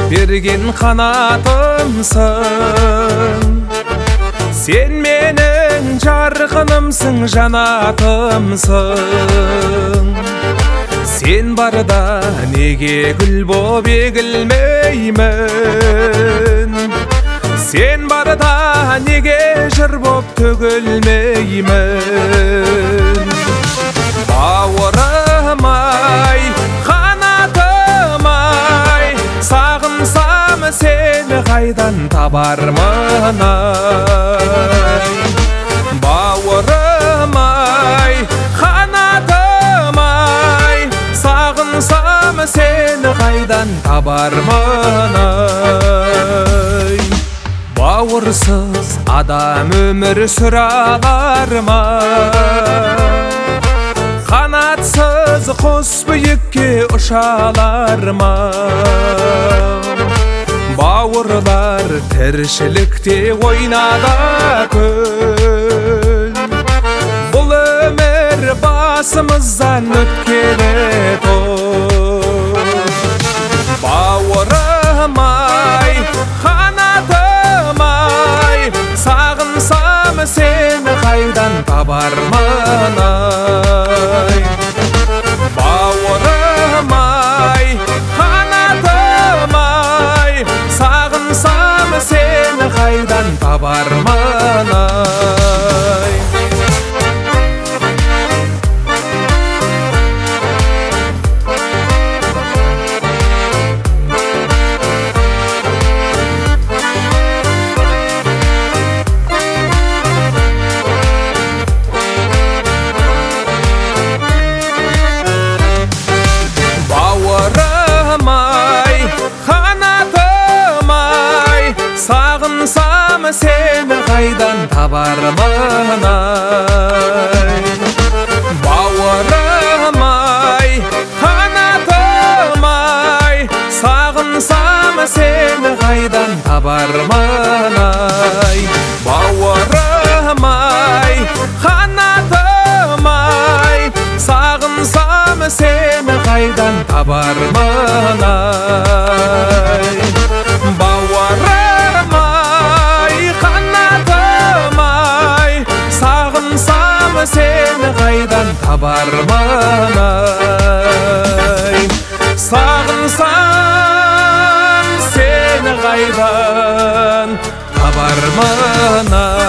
берген қанатымсың. Сен менің жарқынымсың, жанатымсың. Сен барда неге гүл боп егілмеймін? Сен барда неге жыр боп төгілмеймін? Бауырым-ай, қанатым-ай, сағынсам сені қайдан табармын-ай? Бауырым-ай, қанатым-ай, сағынсам сені қайдан табармын-ай? Бауырсыз адам өмір сүре алар ма? Қанатсыз құс биікке ұша алар ма? Бауырлар тіршілікте ойнада күн. Бұл өмір басымыздан өткені той. Бауырым-ай, қанатым-ай, сағынсам сені қайдан табармын-ай? Бауырым-ай, қанатым-ай, сағынсам сені қайдан табармын-ай? Сағынсам сені қайдан табармын-ай? Бауырым-ай, қанатым-ай, сағынсам сені қайдан табармын-ай? Бауырым-ай, қанатым-ай, сағынсам сені қайдан табармын-ай? Бауырым-ай, қанатым-ай, сағынсам сені қайдан табармын-ай? Сағынсам сені қайдан табармын-ай?